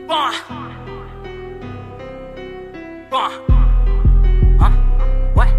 Huh? What?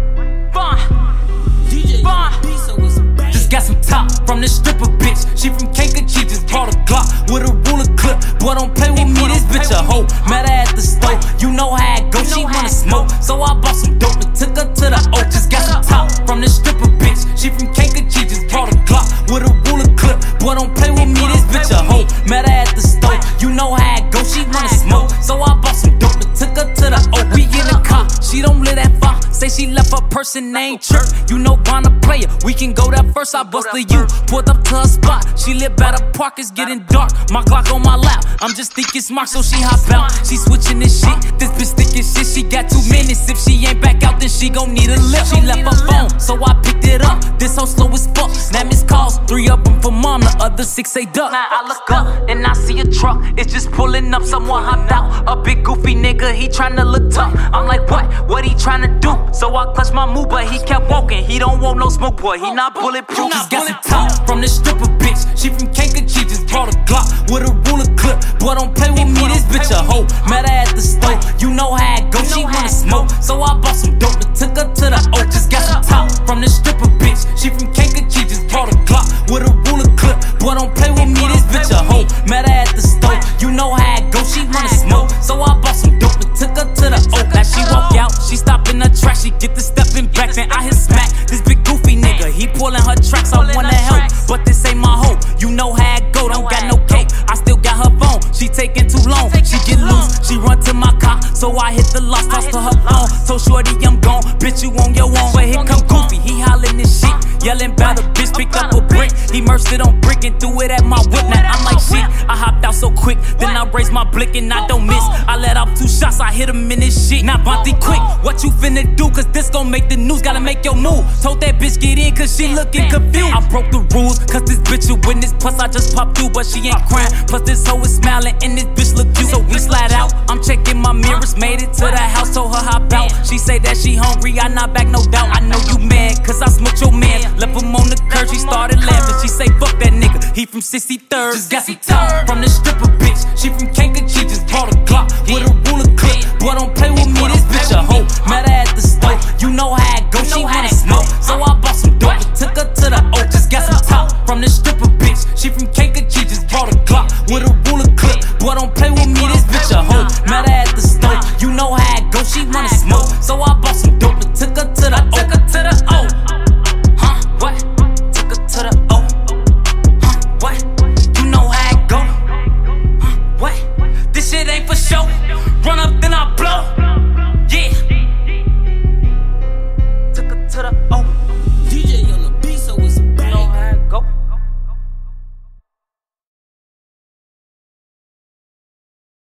Just got some top from this stripper bitch. She from Kankakee, just brought a Glock with a ruler clip. Boy, don't play with me, this bitch a hoe. Met her at the store, you know how it go. She wanna smoke, so I bought some dope and took her to the O. Just got some top from this stripper bitch. She from Kankakee, just brought a Glock with a ruler clip. Boy, don't play with me, this bitch a hoe. Met her at the store, you know how it go. She wanna smoke, so I bought some dope and took her to the O. We in the car, she don't live that far. Say she left her person named Chirp. You know Bonner player, we can go there first. I bust the U, pulled up to her spot. She live by the park, it's getting dark. My Glock on my lap, I'm just thinking smart, so she hop out. She switching this shit, this bitch thinking shit. She got 2 minutes, if she ain't back out, then she gon' need a lift. She left her phone, so I picked it up. This hoe slow as fuck, now missed calls. 3 of them for mom, the other 6 say duck. Now I look up, and I see a truck, it's just pulling up. Someone hopped out, a big goofy nigga, he tryna look tough. I'm like, what he tryna do? So I clutched my move, but he kept walking. He don't want no smoke, boy, he not bulletproof. Just got some top from this stripper bitch. She from Kankakee, just brought a Glock with a ruler clip. Boy, don't play with me, this bitch a hoe. Met her at the store, you know how it go. She wanna smoke, so I bought some dope and took her to the O. Just got some top from this stripper bitch. She from Kankakee, just brought a Glock with a ruler clip. Boy, don't play with me, this bitch a hoe. Met her at the store, you know how it go. She wanna smoke, so I bought some dope and took her to the O. Now she walk out, she stop in the track, she get the stepping back, then I hit smack. This big goofy nigga, he pulling her tracks. I wanna help, but this ain't my hoe. You know how it go, don't got no cake. I still got her phone, she taking too long. She get loose, she run to my car, so I hit the lock, toss to her phone. Told shorty I'm gone, bitch you on your own. But here come Goofy, he hollering this shit, yelling about a bitch, picked up a brick. He merged it on brick and threw it at my whip. Now I'm like shit, I hopped out so quick, then I raised my blick and I don't miss. I let off 2 shots, I hit him in this shit. Now Bonte quick, what you finna do? Cause this gon' make the news, gotta make your move. Told that bitch get in cause she looking confused. I broke the rules, cause this bitch a witness. Plus I just popped through, but she ain't crying. Plus this hoe is smiling and this bitch look cute. So we slide out, I'm checking my mirrors. Made it to the house, told her hop out. She say that she hungry, I not back, no doubt. I know you mad, cause I smoked your man. Left him on the curb, she started laughing. She say fuck that nigga, he from 63rd. Just got some top from this stripper bitch. She from Kankakee, just brought a Glock with a ruler clip. Boy, don't play with me, this bitch a hoe. Met her at the store, you know how it go. She wanna smoke, so I bought some dope and took her to the O. Just got some top from this stripper bitch. She from Kankakee, just brought a Glock with a ruler clip. Boy, don't play with me, this bitch a hoe. Met her at the store, you know how it go. She wanna